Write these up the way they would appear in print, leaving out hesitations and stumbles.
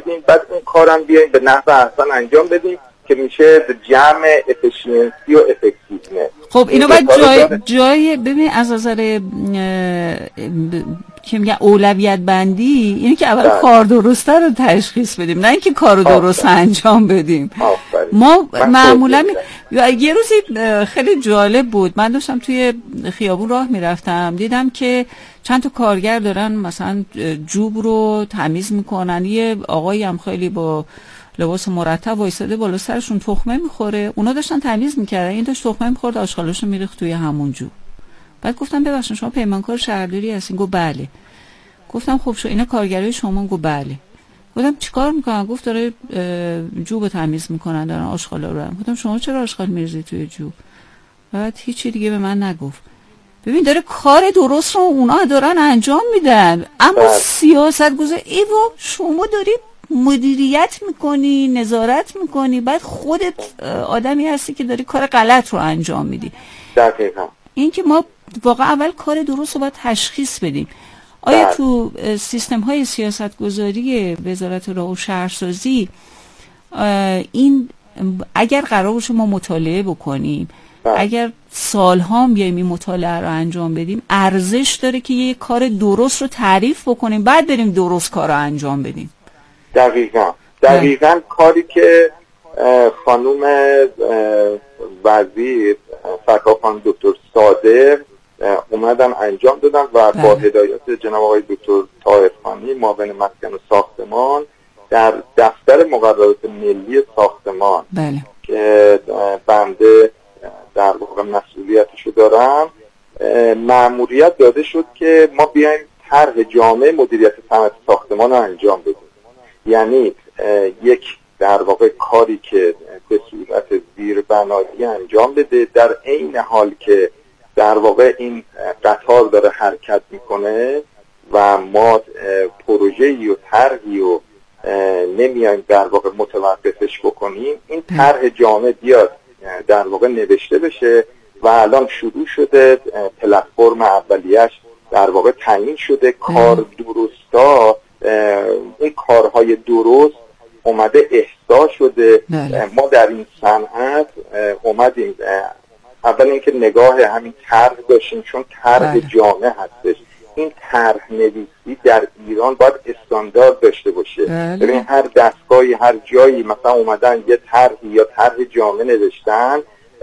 بدیم، بعد اون کارم بیایم به نحو احسن انجام بدیم که میشه جمع افیشینسی و افکتیونس. خب اینو باید جای ببین از نظر که میگن اولویت بندی، اینه که اول کار درسته رو تشخیص بدیم، نه اینکه کارو درست انجام بدیم. ما معمولا یه روزی خیلی جالب بود، من داشتم توی خیابون راه میرفتم، دیدم که چند تا کارگر دارن مثلا جوب رو تمیز میکنن، یه آقایی هم خیلی با لباس مرتب وایساده بالا سرشون تخمه میخوره، اونا داشتن تمیز میکردن، این داشت تخمه میخورد آشغالاشو میریخت توی همون جوب. بعد گفتم ببخشید شما پیمانکار شهرداری هستین؟ گفت بله. گفتم خب شو اینا کارگرای شما؟ گفت بله. گفتم چیکار میکنن؟ گفت داره جوب تمیز میکنن، دارن آشغالا رو. گفتم شما چرا آشغال میریزید توی جوب؟ بعد هیچی دیگه به من نگفت. ببین داره کار درست رو اونا دارن انجام میدن، اما سیاستگزار ایوا شما داری مدیریت میکنی، نظارت میکنی، بعد خودت آدمی هستی که داری کار غلط رو انجام میدی. دقیقاً. این که ما واقعا اول کار درست رو باید تشخیص بدیم. آیا تو سیستم های سیاست گذاری وزارت راه و شهرسازی این اگر قرار باشه ما مطالعه بکنیم، اگر سالها بیایم این مطالعه رو انجام بدیم، ارزش داره که یه کار درست رو تعریف بکنیم بعد بریم درست کار رو انجام بدیم؟ دقیقاً کاری که خانوم وزیر سرکار خانم دکتر صادق اومدن انجام دادن و با هدایت جناب آقای دکتر طاهرخانی معاون مسکن و ساختمان در دفتر مقررات ملی ساختمان که بنده در واقع مسئولیتشو دارم، مأموریت داده شد که ما بیایم طرح جامع مدیریت صنعت ساختمان رو انجام بدیم. یعنی یک در واقع کاری که به صورت زیربنایی انجام بده، در عین حال که در واقع این قطار داره حرکت میکنه و ما پروژه‌ای و طرحی و نمیایم در واقع متوقفش بکنیم، این طرح جامع بیاد در واقع نوشته بشه و الان شروع شده، پلتفرم اولیش در واقع تعیین شده، کار درستا این کارهای درست اومده احصا شده. ما در این صنعت اومدیم اول اینکه نگاه همین طرح داشتیم، چون طرح جامع هستش. این طرح نویسی در ایران باید استاندارد داشته باشه. ببین هر دستگاهی هر جایی مثلا اومدن یه طرحی یا طرح جامع نوشتن،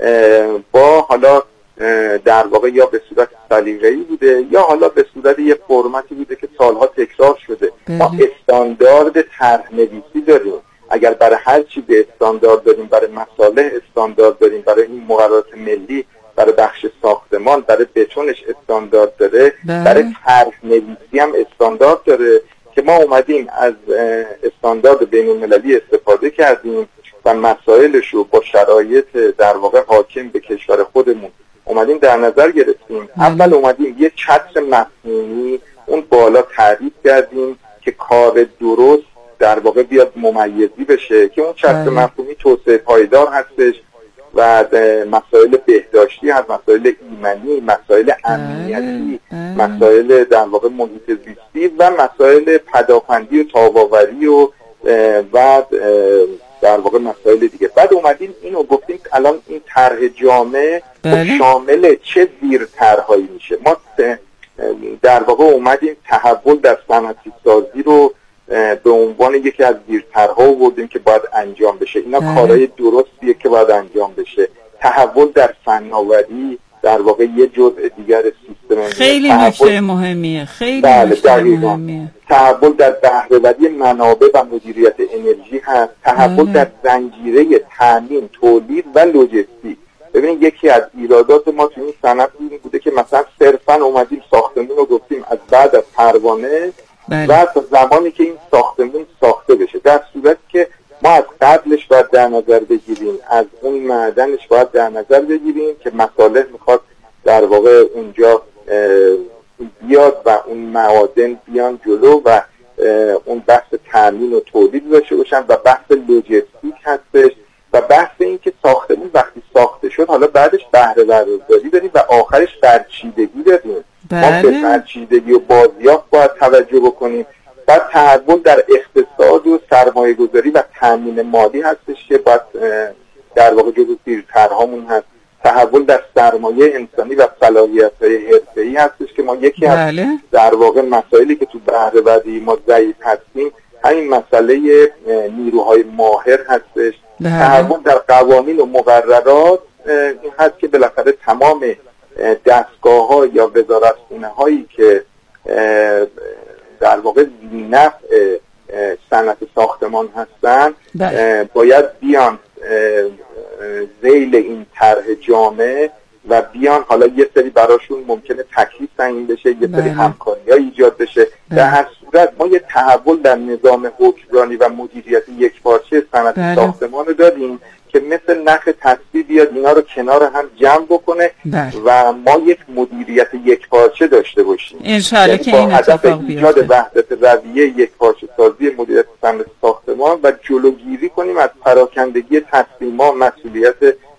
با حالا در واقع یا به صورت سلیقه‌ای بوده یا حالا به صورت یه فرمتی بوده که سالها تکرار شده. ما استاندارد طرح نویسی داریم. اگر برای هر چی به استاندارد داریم، برای مصالح استاندارد داریم، برای این مقررات ملی، برای بخش ساختمان، برای بتونش استاندارد داره، برای طرح نویسی هم استاندارد داره که ما اومدیم از استاندارد بین‌المللی استفاده کردیم و مسائلش رو با شرایط در واقع حاکم به کشور خودمون اومدیم در نظر گرفتیم. اول اومدیم یه چتر مفهومی اون بالا تعریف کردیم که کار درست در واقع بیاد ممیزی بشه، که اون چتر مفهومی توسعه پایدار هستش و مسائل بهداشتی هست، مسائل ایمنی، مسائل امنیتی، مسائل در واقع محیط زیستی و مسائل پدافندی و تاب‌آوری و در واقع مسائل دیگه. بعد اومدیم اینو گفتیم الان این طرح جامع شامل چه زیر طرح‌هایی میشه. ما در واقع اومدیم تحول در صنعتی سازی رو به عنوان یکی از زیرطرح‌ها آوردیم که باید انجام بشه. اینا کارهای درستیه که باید انجام بشه. تحول در فناوری در واقع یه جزء دیگر سیستم خیلی نکته مهمیه، خیلی نکته مهمیه. تحول در بهره‌وری منابع و مدیریت انرژی هست. تحول در زنجیره تامین، تولید و لوجستیک. ببینید یکی از ایرادات ما تو این صنعت این بوده که مثلا صرفاً اومدیم ساختمون رو گفتیم از بعد از پروانه و تا زمانی که این ساختمون ساخته بشه، در صورتی که ما از قبلش باید در نظر بگیریم، از اون معدنش باید در نظر بگیریم که مصالح میخواد در واقع اونجا بیاد و اون معادن بیان جلو و اون بحث تامین و تولید داشته باشن و بحث لوجستیک هستش و بحث این که ساختمون وقتی ساخته شد حالا بعدش بهره برداری داریم و آخرش برچیدگی داریم. ما به برچیدگی و بازیافت باید توجه بکنیم. بعد تحول در اقتصاد اقتصاد و سرمایه گذاری و تامین مالی هستش که باید در واقع جزو زیرترهامون هست. تحول در سرمایه انسانی و صلاحیت‌های حرفه‌ای هستش که ما یکی از در واقع مسائلی که تو بهره‌وری ما ضعیف هستیم همین مسئله نیروهای ماهر هستش. تحول در قوانین و مقررات این هست که بالاخره تمام دستگاه‌ها یا وزارتخونه‌هایی که در واقع نفع صنعت ساختمان هستن باید بیان ذیل این طرح جامع و بیان حالا یه سری براشون ممکنه تکلیف تعیین بشه، یه سری همکاری‌ها ایجاد بشه. در هر صورت ما یه تحول در نظام حکمرانی و مدیریت یکپارچه صنعت ساختمان رو داریم که مثل نخ تسبیح بیاد اینا رو کنار هم جمع بکنه و ما یک مدیریت یکپارچه داشته باشیم. انشالله که این اتفاق بیفته. ایجاد وحدت رویه یکپارچه سازی مدیریت صنعت ساختمان و جلوگیری کنیم از پراکندگی تصمیمات، مسئولیت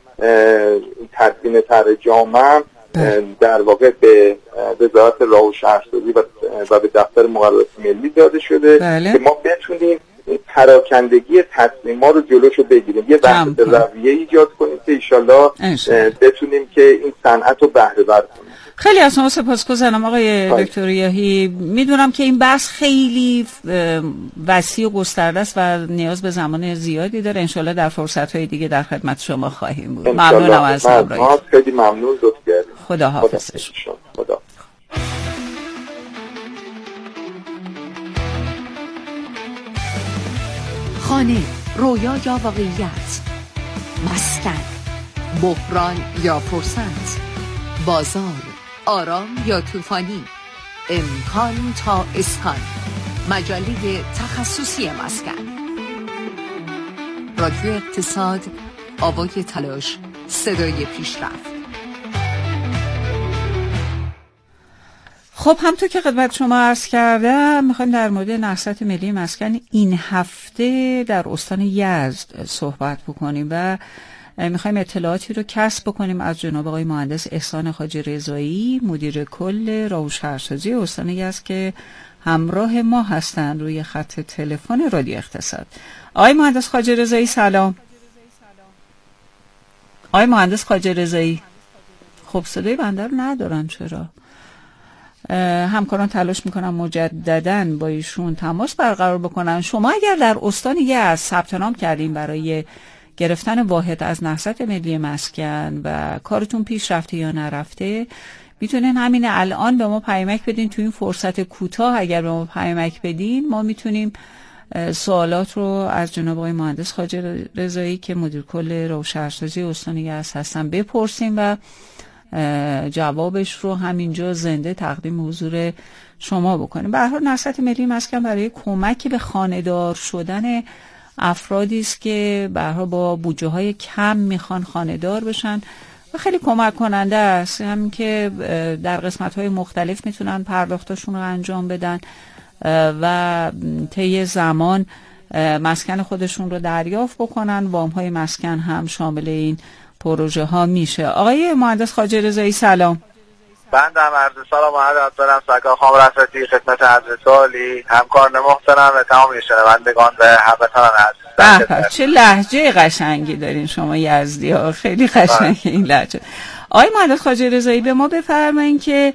تدوین طرح جامع در واقع به وزارت راه و شهرسازی و به دفتر مقررات ملی داده شده که ما بتونیم پراکندگی تصمیمات رو جلوشو بگیریم، یه وحدت رویه ایجاد کنیم که انشالله بتونیم که این صنعت رو بهره ور کنیم. خیلی از شما سپاسگزارم آقای دکتر یحیی. میدونم که این بحث خیلی وسیع و گسترده است و نیاز به زمان زیادی داره. انشالله در فرصت‌های دیگه در خدمت شما خواهیم بود. ممنونم از همراهی. خیلی ممنون، لطف کردید. خدا حافظ. خدا. خانه، رویا یا واقعیت، مسکن، بحران یا فرصت، بازار، آرام یا طوفانی، امکان تا اسکان، مجله تخصصی مسکن. رادیو اقتصاد، آوای تلاش، صدای پیشرفت. خب همونطور که خدمت شما عرض کردم میخوایم در مورد نهضت ملی مسکن این هفته در استان یزد صحبت بکنیم و میخوایم اطلاعاتی رو کسب بکنیم از جناب آقای مهندس احسان خواجه رضایی، مدیر کل راه و شهرسازی استان یزد که همراه ما هستن روی خط تلفن رادیو اقتصاد. آقای مهندس خواجه رضایی سلام. آقای مهندس خواجه رضایی، خب صدای بنده رو ندارن، چرا؟ همکاران تلاش میکنن مجدداً با ایشون تماس برقرار بکنن. شما اگر در استان یزد ثبت نام کردین برای گرفتن واحد از نهضت ملی مسکن و کارتون پیش رفته یا نرفته، میتونین همین الان به ما پیامک بدین. تو این فرصت کوتاه اگر به ما پیامک بدین ما میتونیم سوالات رو از جناب آقای مهندس خواجه رضایی که مدیر کل راه و شهرسازی استان یزد هستن بپرسیم و جوابش رو همینجا زنده تقدیم حضور شما بکنیم. به هر حال نهضت ملی مسکن برای کمک به خانه‌دار شدن افرادی است که به هر حال با بودجه‌های کم میخوان خانه‌دار بشن و خیلی کمک کننده است. همین که در قسمت‌های مختلف میتونن پرداختاشون رو انجام بدن و طی زمان مسکن خودشون رو دریافت بکنن. وام‌های مسکن هم شامل این پروژه ها میشه. آقای مهندس خواجه رضایی سلام. بنده هم عرض سلام و ادب دارم سرکار خانم رفعتی خدمت حضرت عالی، همکاران محترم و تمام شنوندگان و هموطنان عزیز. به چه لهجه قشنگی دارین شما یزدی ها، خیلی قشنگه این لهجه. آقای مهندس خواجه رضایی به ما بفرمایین که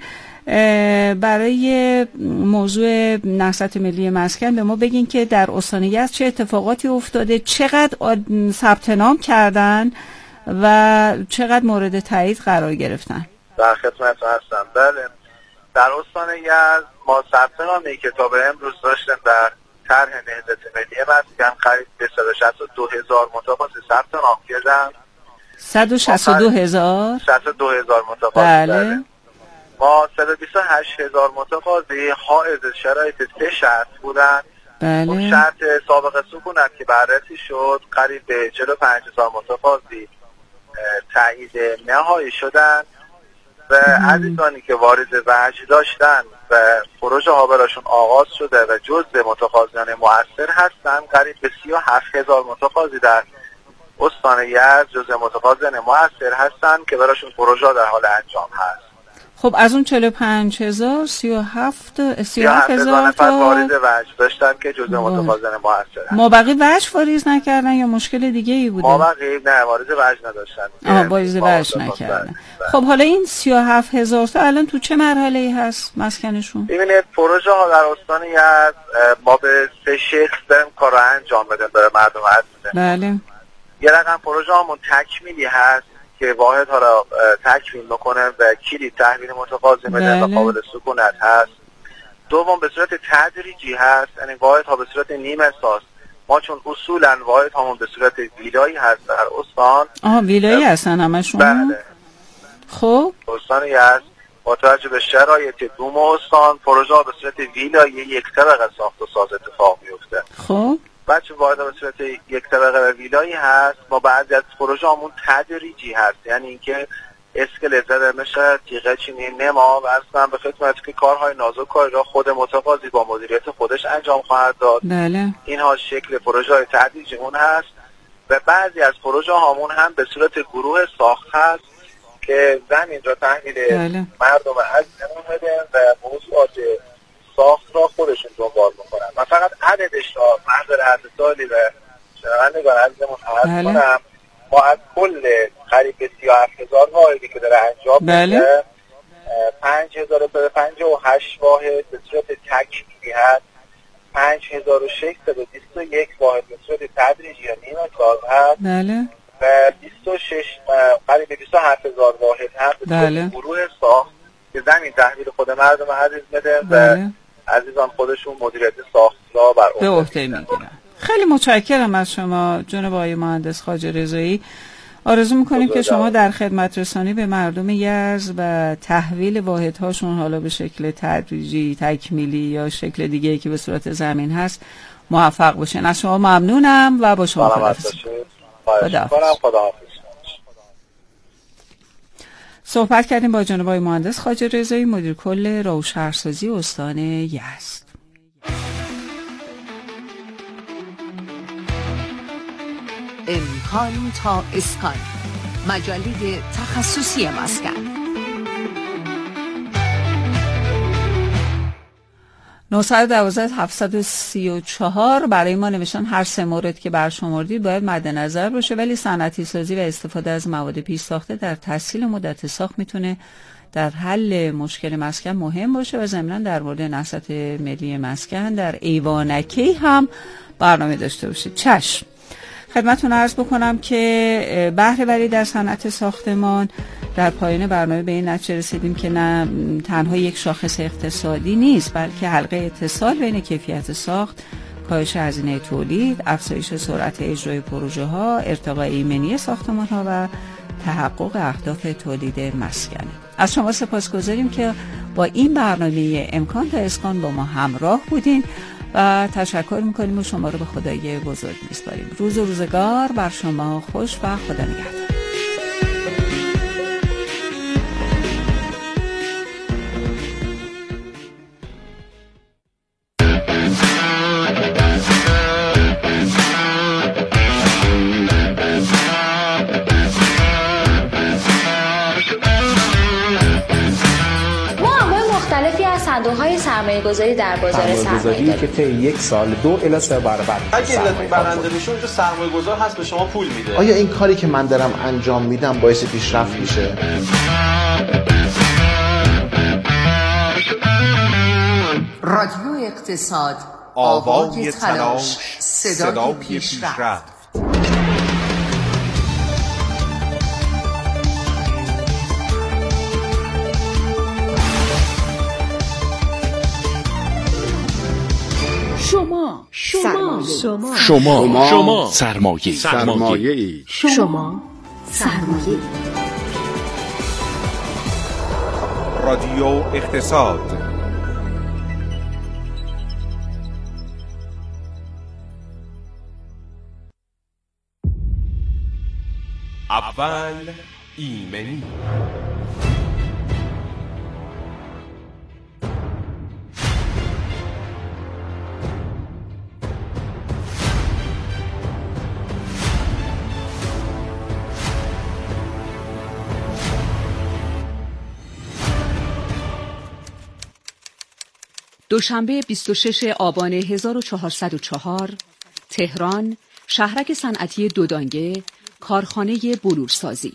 برای موضوع نهضت ملی مسکن به ما بگین که در استان یزد چه اتفاقاتی افتاده، چقدر ثبت نام کردن و چقدر مورد تایید قرار گرفتن. در خدمتتون هستم. بله، در استان یزد ما ثبت نام کتاب امروز داشتیم در طرح نهضت ملی مسکن قریب به 162,000 متقاضی ثبت نام کردن. 162,000 متقاضی. ما 128,000 متقاضی حائز شرایط 3 شرط بودن. بله. شرط سابقه سکونت که بررسی شد قریب به 45,000 متقاضی تایید نهایی شدن و عزیزانی که واریز وجه داشتن و پروژه ها براشون آغاز شده و جزء متقاضیان مؤثر هستن قریب به 37,000 متقاضی در استان یزد جزء متقاضیان مؤثر هستن که براشون پروژه در حال انجام هست. خب از اون 45,000 37,000 نفر واریز وجه داشتن که جزء متخاذن موثرن. مابقی وجه واریز نکردن یا مشکل دیگه ای بوده؟ مابقی نه واریز وجه نداشتن. واریز وجه نکردن. خب حالا این 37,000 تا الان تو چه مرحله‌ای هست مسکنشون؟ ببینید پروژه ها در استان یزد ما به 3 شکل داریم کار رو انجام بدیم برای مردم عزیز. بله. یه رقم پروژه هامون تکمیلی هست که واحد ها را تکمیل میکنه و کلید تحویل متقاضی میده و قابل سکونت هست. دوم به صورت تدریجی هست، یعنی واحد ها به صورت نیمه ساز. ما چون اصولا واحد هامون به صورت ویلایی هست در استان. ویلایی هستن همشون؟ بله. خب استان یزد با توجه به شرایط دوم استان پروژه ها به صورت ویلایی یک طبقه ساخت و ساز اتفاق میفته. خب بچه واحد به صورت یک طبقه و ویلایی هست. ما بعضی از پروژه همون تدریجی هست، یعنی اینکه اسکلت زده میشه، تیغه چینی نما و اصلا به خدمت که کارهای نازک را خود متقاضی با مدیریت خودش انجام خواهد داد. بله. اینها شکل پروژه های تدریجی اون هست و بعضی از پروژه همون هم به صورت گروه ساخت هست که زمین را تحویل مردم عزیزمون میدن و موضوعات ساخت را خودشون دنبال میکنن. من فقط عددش را محضر عرض سالی و شنوندگان عزیزمون عرض کنم. ما از کل قریب 37,000 واحدی که داره انجام میشه 5,058 واحد به صورت تکمیلی هست، 5,621 واحد به صورت تدریجی یا نیمه ساز هست. بله. و 26 قریب 27,000 واحد هم به صورت گروه ساخت که زمین تحویل خود مردم عزیز میده و عزیزان خودشون مدیریت ساخت را بر عهده میگیرن. خیلی متشکرم از شما جناب آقای مهندس خواجه رضایی. آرزو میکنیم که شما در خدمت رسانی به مردم یزد و تحویل واحدهاشون حالا به شکل تدریجی، تکمیلی یا شکل دیگه‌ای که به صورت زمین هست موفق باشین. از شما ممنونم و با شما خداحافظ. صحبت کردیم با جناب آقای مهندس خواجه رضایی مدیر کل راه و شهرسازی استان یزد. امکان تا اسکان، مجله تخصصی مسکن. 912-734 برای ما نوشتن هر 3 مورد که برشمردید باید مد نظر باشه، ولی صنعتی سازی و استفاده از مواد پیش ساخته در تسهیل مدت ساخت میتونه در حل مشکل مسکن مهم باشه و ضمناً در مورد نهضت ملی مسکن در ایوانکی هم برنامه داشته باشید. چشم. خدمتتون عرض بکنم که بهره وری در صنعت ساختمان در پایان برنامه به این نتیجه رسیدیم که نه تنها یک شاخص اقتصادی نیست، بلکه حلقه اتصال بین کیفیت ساخت، کاهش هزینه تولید، افزایش سرعت اجرای پروژه ها، ارتقاء ایمنی ساختمان ها و تحقق اهداف تولید مسکنه. از شما سپاسگزاریم که با این برنامه امکان تا اسکان با ما همراه بودین و تشکر میکنیم و شما رو به خدای بزرگ میسپاریم. روز و روزگار بر شما خوش و خدا نگهدار. صندوق‌های سرمایه‌گذاری در بازار سرمایه‌گذاری که طی 1 سال 2 الی 3 برابر اگه علت برنده بشه اونجا سرمایه‌گذار هست به شما پول میده. آیا این کاری که من دارم انجام میدم باعث پیشرفت میشه؟ رادیو اقتصاد، آوای تلاش، صدای پیشرفت. شما سرمایه رادیو اقتصاد. اول ایمنی. دوشنبه 26 آبان 1404 تهران، شهرک صنعتی دودانگه، کارخانه بلورسازی.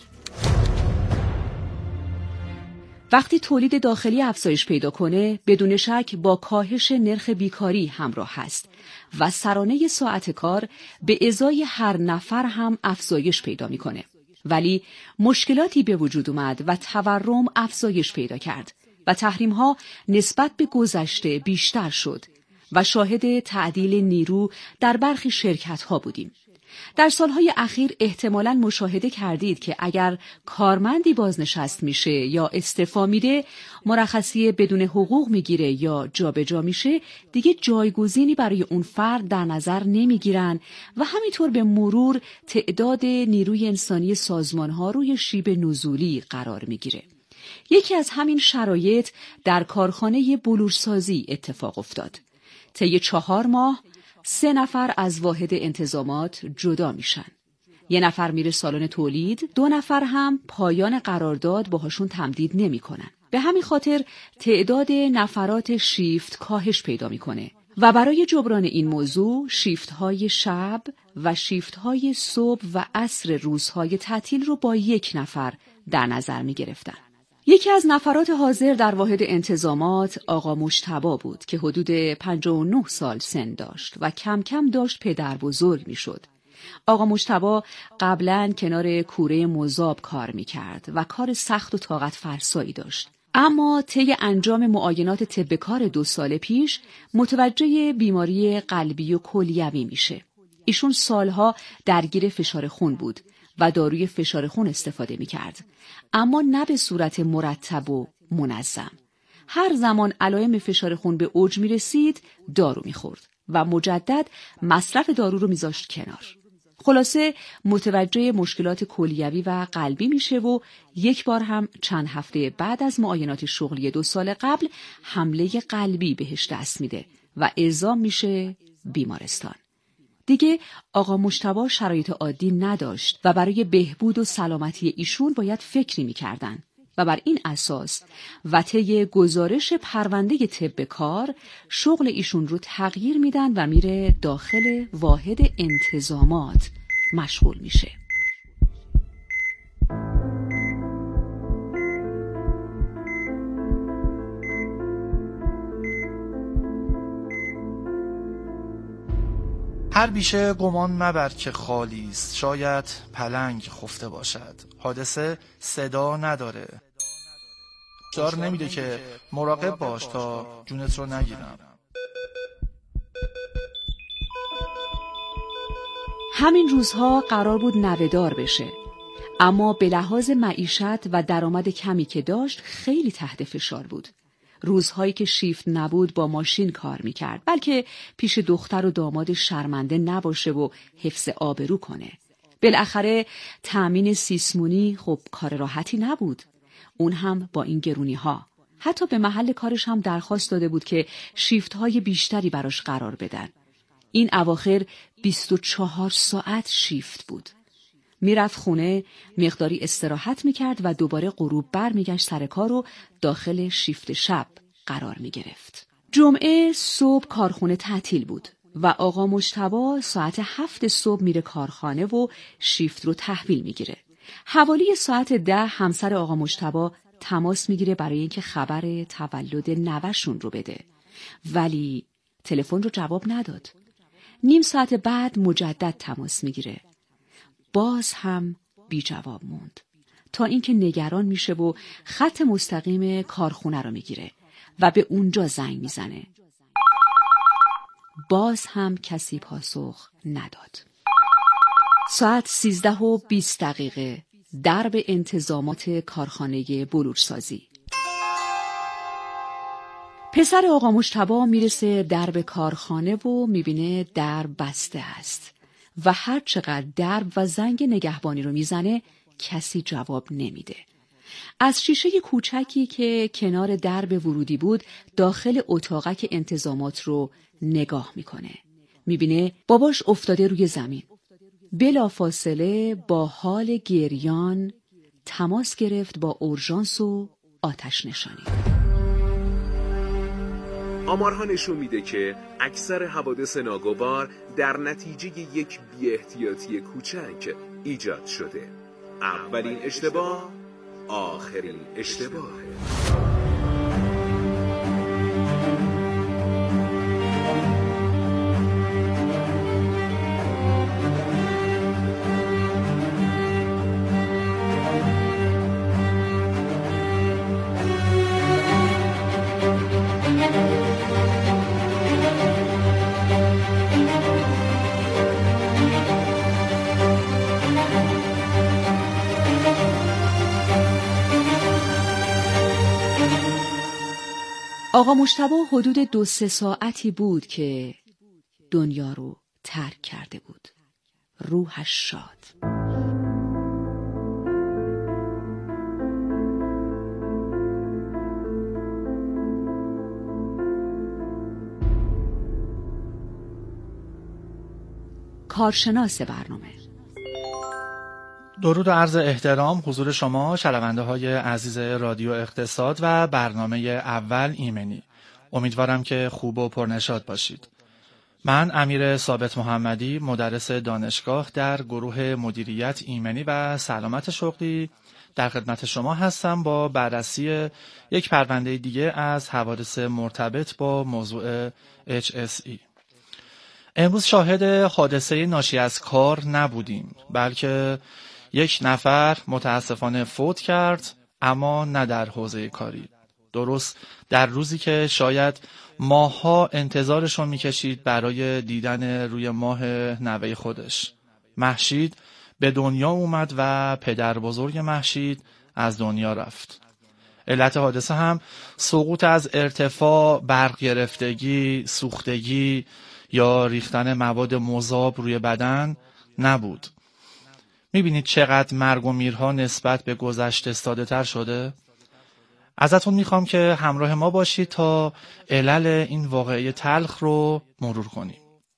وقتی تولید داخلی افزایش پیدا کنه، بدون شک با کاهش نرخ بیکاری همراه هست و سرانه ساعت کار به ازای هر نفر هم افزایش پیدا میکنه. ولی مشکلاتی به وجود اومد و تورم افزایش پیدا کرد و تحریم‌ها نسبت به گذشته بیشتر شد و شاهد تعدیل نیرو در برخی شرکت‌ها بودیم. در سالهای اخیر احتمالاً مشاهده کردید که اگر کارمندی بازنشست میشه یا استعفا میده، مرخصی بدون حقوق میگیره یا جابجا میشه، دیگه جایگزینی برای اون فرد در نظر نمیگیرن و همینطور به مرور تعداد نیروی انسانی سازمان‌ها روی شیب نزولی قرار میگیره. یکی از همین شرایط در کارخانه بلورسازی اتفاق افتاد. طی 4 ماه 3 نفر از واحد انتظامات جدا میشن. 1 نفر میره سالن تولید، 2 نفر هم پایان قرارداد باهاشون تمدید نمیکنن. به همین خاطر تعداد نفرات شیفت کاهش پیدا میکنه و برای جبران این موضوع شیفت‌های شب و شیفت‌های صبح و عصر روزهای تعطیل رو با 1 نفر در نظر میگرفتن. یکی از نفرات حاضر در واحد انتظامات آقا مجتبی بود که حدود 59 سال سن داشت و کم کم داشت پدر بزرگ می شد. آقا مجتبی قبلاً کنار کوره مذاب کار می کرد و کار سخت و طاقت فرسایی داشت. اما طی انجام معاینات طب کار 2 سال پیش متوجه بیماری قلبی و کلیوی میشه. ایشون سالها درگیر فشار خون بود و داروی فشار خون استفاده می‌کرد، اما نه به صورت مرتب و منظم. هر زمان علائم فشار خون به اوج می‌رسید دارو می‌خورد و مجدد مصرف دارو رو می‌ذاشت کنار. خلاصه متوجه مشکلات کلیوی و قلبی میشه و یک بار هم چند هفته بعد از معاینات شغلی 2 سال قبل حمله قلبی بهش دست میده و اعزام میشه بیمارستان. دیگه آقا مجتبی شرایط عادی نداشت و برای بهبود و سلامتی ایشون باید فکری میکردن و بر این اساس و طی گزارش پرونده طب کار شغل ایشون رو تغییر میدن و میره داخل واحد انتظامات مشغول میشه. هر بیشه گمان مبر که خالی است، شاید پلنگ خفته باشد. حادثه صدا نداره، هشدار نمیده که مراقب باش تا جونت رو نگیرم. همین روزها قرار بود نوه‌دار بشه، اما به لحاظ معیشت و درآمد کمی که داشت خیلی تحت فشار بود. روزهایی که شیفت نبود با ماشین کار میکرد، بلکه پیش دختر و داماد شرمنده نباشه و حفظ آبرو کنه. بالاخره تأمین سیسمونی خب کار راحتی نبود، اون هم با این گرونی ها. حتی به محل کارش هم درخواست داده بود که شیفت های بیشتری براش قرار بدن. این اواخر 24 ساعت شیفت بود. میرفت خونه، مقداری استراحت میکرد و دوباره غروب برمیگشت سر کار و داخل شیفت شب قرار میگرفت. جمعه صبح کارخونه تعطیل بود و آقا مجتبی ساعت 7 صبح میره کارخانه و شیفت رو تحویل میگیره. حوالی ساعت 10 همسر آقا مجتبی تماس میگیره برای اینکه خبر تولد نوه‌شون رو بده، ولی تلفن رو جواب نداد. نیم ساعت بعد مجدد تماس میگیره، باز هم بی جواب موند، تا اینکه نگران میشه و خط مستقیم کارخونه رو میگیره و به اونجا زنگ میزنه. باز هم کسی پاسخ نداد. ساعت 13:20 درب انتظامات کارخانه بلورسازی. پسر آقا مجتبی میرسه درب کارخانه و میبینه درب بسته است و هر چقدر درب و زنگ نگهبانی رو میزنه کسی جواب نمیده. از شیشه کوچکی که کنار درب ورودی بود داخل اتاقک انتظامات رو نگاه میکنه. میبینه باباش افتاده روی زمین. بلافاصله با حال گریان تماس گرفت با اورژانس و آتش نشانی. آمارها نشون میده که اکثر حوادث ناگوار در نتیجه یک بی‌احتیاطی کوچک ایجاد شده. اولین اشتباه آخرین اشتباه. آقا مجتبی حدود 2-3 ساعتی بود که دنیا رو ترک کرده بود. روحش شاد. کارشناس برنامه. درود و عرض احترام حضور شما شنونده های عزیز رادیو اقتصاد و برنامه اول ایمنی. امیدوارم که خوب و پرنشاط باشید. من امیر ثابت محمدی، مدرس دانشگاه در گروه مدیریت ایمنی و سلامت شغلی در خدمت شما هستم با بررسی یک پرونده دیگه از حوادث مرتبط با موضوع HSE. امروز شاهد حادثه ناشی از کار نبودیم، بلکه یک نفر متاسفانه فوت کرد، اما نه در حوزه کاری. درست در روزی که شاید ماه‌ها انتظارشون میکشید برای دیدن روی ماه نوه خودش. مهشید به دنیا اومد و پدر بزرگ مهشید از دنیا رفت. علت حادثه هم سقوط از ارتفاع، برق گرفتگی، سوختگی یا ریختن مواد مذاب روی بدن نبود. میبینید چقدر مرگ و میرها نسبت به گذشته ساده تر شده؟ ازتون میخوام که همراه ما باشید تا علل این واقعه تلخ رو مرور کنیم.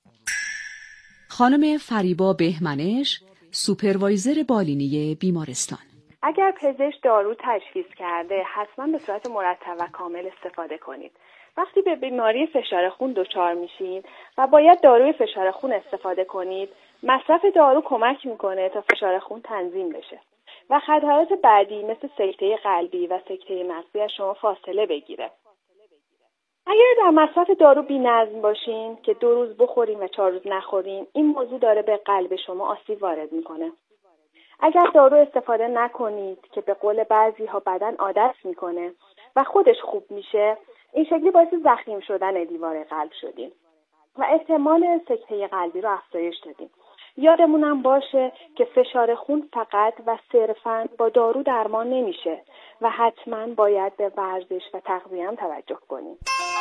خانم فریبا بهمنش، سوپروایزر بالینی بیمارستان. اگر پزشک دارو تجویز کرده حتما به صورت مرتب و کامل استفاده کنید. وقتی به بیماری فشار خون دچار میشین و باید داروی فشار خون استفاده کنید، مصرف دارو کمک میکنه تا فشار خون تنظیم بشه و خطرات بعدی مثل سکته قلبی و سکته مغزی از شما فاصله بگیره. اگر در مصرف دارو بی‌نظم باشین که 2 روز بخورین و 4 روز نخورین، این موضوع داره به قلب شما آسیب وارد میکنه. اگر دارو استفاده نکنید که به قول بعضی‌ها بدن عادت میکنه و خودش خوب میشه، این شکلی باعث ضخیم شدن دیوار قلب شدین و احتمال سکته قلبی رو افزایش دادین. یادمونم باشه که فشار خون فقط و صرفاً با دارو درمان نمیشه و حتماً باید به ورزش و تغذیه هم توجه کنیم.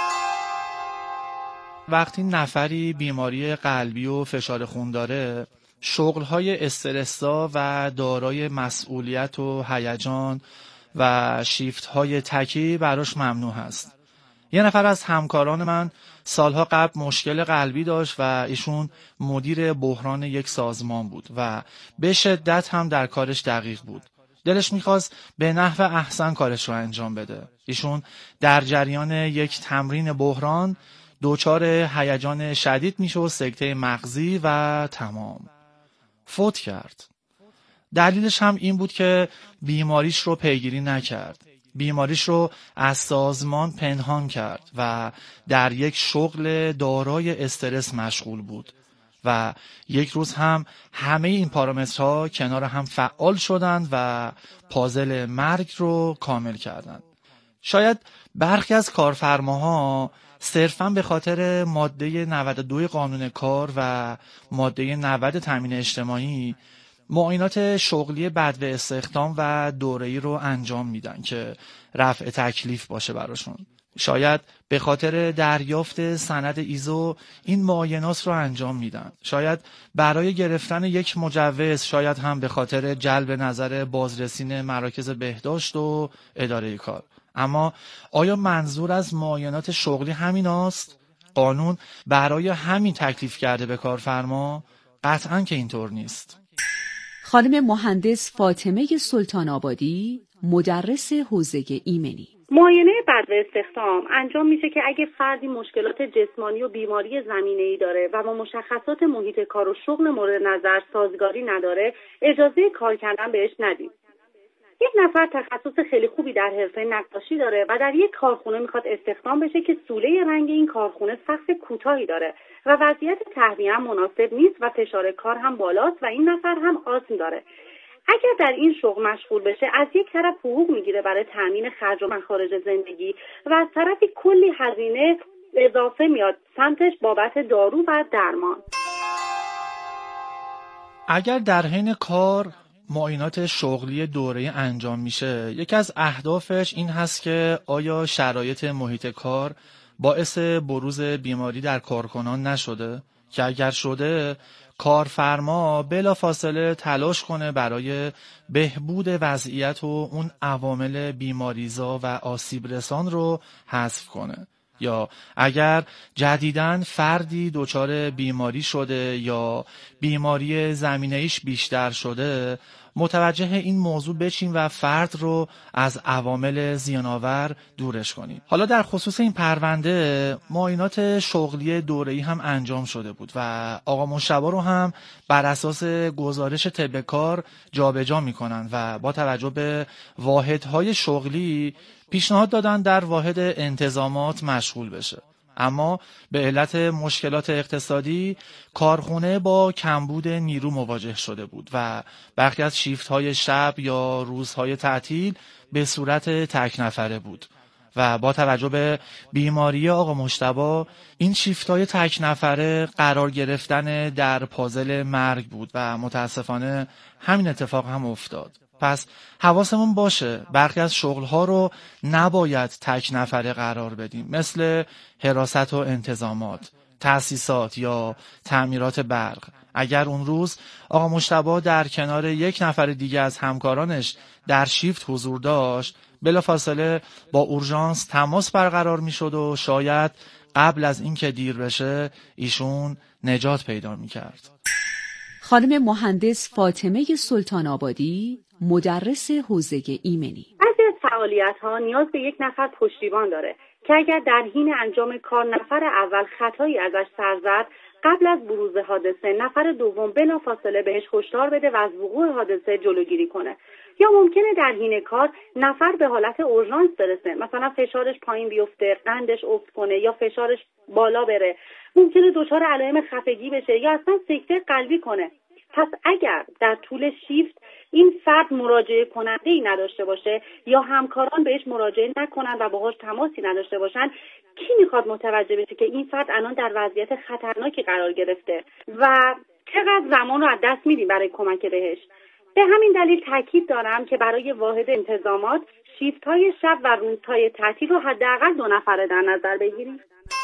وقتی نفری بیماری قلبی و فشار خون داره، شغل‌های استرس‌زا و دارای مسئولیت و هیجان و شیفت‌های تکی براش ممنوع هست. یه نفر از همکاران من سالها قبل مشکل قلبی داشت و ایشون مدیر بحران یک سازمان بود و به شدت هم در کارش دقیق بود. دلش میخواست به نحو احسن کارش رو انجام بده. ایشون در جریان یک تمرین بحران دچار هیجان شدید میشه و سکته مغزی و تمام. فوت کرد. دلیلش هم این بود که بیماریش رو پیگیری نکرد. بیماریش رو از سازمان پنهان کرد و در یک شغل دارای استرس مشغول بود و یک روز هم همه این پارامترها کنار هم فعال شدند و پازل مرگ رو کامل کردند. شاید برخی از کارفرماها صرفاً به خاطر ماده 92 قانون کار و ماده 90 تامین اجتماعی معاینات شغلی بدو استخدام و دوره‌ای رو انجام میدن که رفع تکلیف باشه براشون. شاید به خاطر دریافت سند ایزو این معاینات رو انجام میدن. شاید برای گرفتن یک مجوز، شاید هم به خاطر جلب نظر بازرسین مراکز بهداشت و اداره کار. اما آیا منظور از معاینات شغلی همین است؟ قانون برای همین تکلیف کرده به کارفرما؟ قطعاً که اینطور نیست. خانم مهندس فاطمه سلطان آبادی، مدرس حوزه ایمنی. معاینه بعد از استخدام انجام میشه که اگه فردی مشکلات جسمانی و بیماری زمینه‌ای داره و با مشخصات محیط کار و شغل مورد نظر سازگاری نداره، اجازه کار کردن بهش ندید. یک نفر تخصص خیلی خوبی در حرفه نقاشی داره و در یک کارخونه میخواد استخدام بشه که سوله رنگ این کارخونه سقف کوتاهی داره و وضعیت تهویه هم مناسب نیست و فشار کار هم بالاست و این نفر هم آسم داره. اگر در این شغل مشغول بشه، از یک طرف حقوق میگیره برای تامین خرج و مخارج زندگی و از طرفی کلی هزینه اضافه میاد سمتش بابت دارو و درمان. اگر در حین کار معاینات شغلی دوره‌ای انجام میشه، یکی از اهدافش این هست که آیا شرایط محیط کار باعث بروز بیماری در کارکنان نشده؟ که اگر شده، کارفرما بلافاصله تلاش کنه برای بهبود وضعیت و اون عوامل بیماریزا و آسیب رسان رو حذف کنه. یا اگر جدیداً فردی دچار بیماری شده یا بیماری زمینه‌ایش بیشتر شده، متوجه این موضوع بشیم و فرد رو از عوامل زیان‌آور دورش کنیم. حالا در خصوص این پرونده معاینات شغلی دوره‌ای هم انجام شده بود و آقا مجتبی رو هم بر اساس گزارش طب کار جابجا می‌کنن و با توجه به واحدهای شغلی پیشنهاد دادن در واحد انتظامات مشغول بشه. اما به علت مشکلات اقتصادی کارخونه با کمبود نیرو مواجه شده بود و برخی از شیفت‌های شب یا روزهای تعطیل به صورت تک نفره بود و با توجه به بیماری آقا مجتبی این شیفت‌های تک نفره قرار گرفتن در پازل مرگ بود و متاسفانه همین اتفاق هم افتاد. پس حواسمون باشه برخی از شغل‌ها رو نباید تک نفره قرار بدیم، مثل حراست و انتظامات، تأسیسات یا تعمیرات برق. اگر اون روز آقا مجتبی در کنار یک نفر دیگه از همکارانش در شیفت حضور داشت، بلافاصله با اورژانس تماس برقرار میشد و شاید قبل از اینکه دیر بشه ایشون نجات پیدا میکرد. خانم مهندس فاطمه سلطان آبادی، مدرس حوزه ایمنی. بعضی از فعالیت‌ها نیاز به یک نفر پشتیبان داره که اگر در حین انجام کار نفر اول خطایی ازش سر زد، قبل از بروز حادثه نفر دوم بلافاصله بهش هشدار بده و از وقوع حادثه جلوگیری کنه. یا ممکنه در حین کار نفر به حالت اورژانس برسه، مثلا فشارش پایین بیفته، قندش افت کنه یا فشارش بالا بره، ممکنه دچار علائم خفگی بشه یا اصلا سکته قلبی کنه. پس اگر در طول شیفت این فرد مراجعه کننده ای نداشته باشه یا همکاران بهش مراجعه نکنن و باهاش تماسی نداشته باشن، کی میخواد متوجه بشه که این فرد الان در وضعیت خطرناکی قرار گرفته و چقدر زمان رو از دست میدیم برای کمک بهش؟ به همین دلیل تاکید دارم که برای واحد انتظامات شیفت‌های شب و روزهای تعطیل رو حداقل 2 نفره در نظر بگیریم.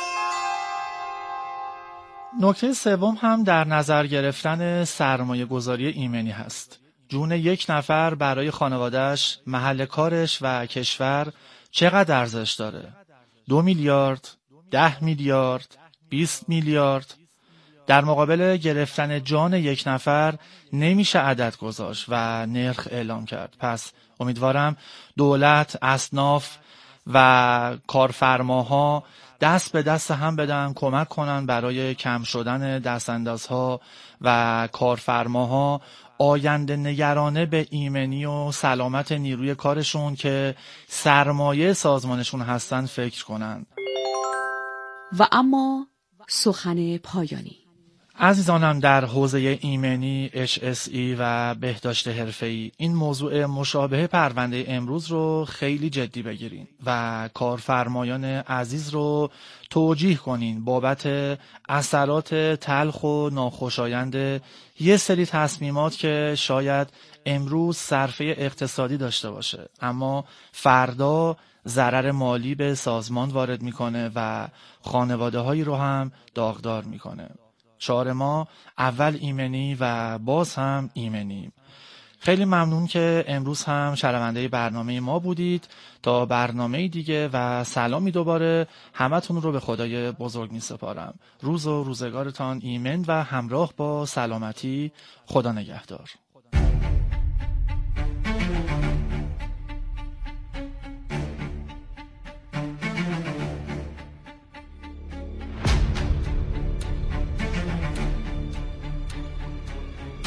نکته سوم هم در نظر گرفتن سرمایه گذاری ایمنی هست. جون یک نفر برای خانواده‌اش، محل کارش و کشور چقدر ارزش داره؟ 2 میلیارد، 10 میلیارد، 20 میلیارد؟ در مقابل گرفتن جان یک نفر نمیشه عدد گذاشت و نرخ اعلام کرد. پس امیدوارم دولت، اصناف و کارفرماها دست به دست هم بدن، کمک کنن برای کم شدن دستاندازها و کارفرماها آینده نگرانه به ایمنی و سلامت نیروی کارشون که سرمایه سازمانشون هستن فکر کنن. و اما سخن پایانی. عزیزانم، در حوزه ایمنی، HSE و بهداشت حرفه‌ای این موضوع مشابه پرونده امروز رو خیلی جدی بگیرین و کارفرمایان عزیز رو توجیه کنین بابت اثرات تلخ و ناخوشایند یه سری تصمیمات که شاید امروز صرفه اقتصادی داشته باشه اما فردا ضرر مالی به سازمان وارد میکنه و خانواده هایی رو هم داغدار میکنه. شعار ما اول ایمنی و باز هم ایمنی. خیلی ممنون که امروز هم شنونده برنامه ما بودید. تا برنامه دیگه و سلامی دوباره، همتون رو به خدای بزرگ می سپارم. روز و روزگارتان ایمن و همراه با سلامتی. خدا نگهدار.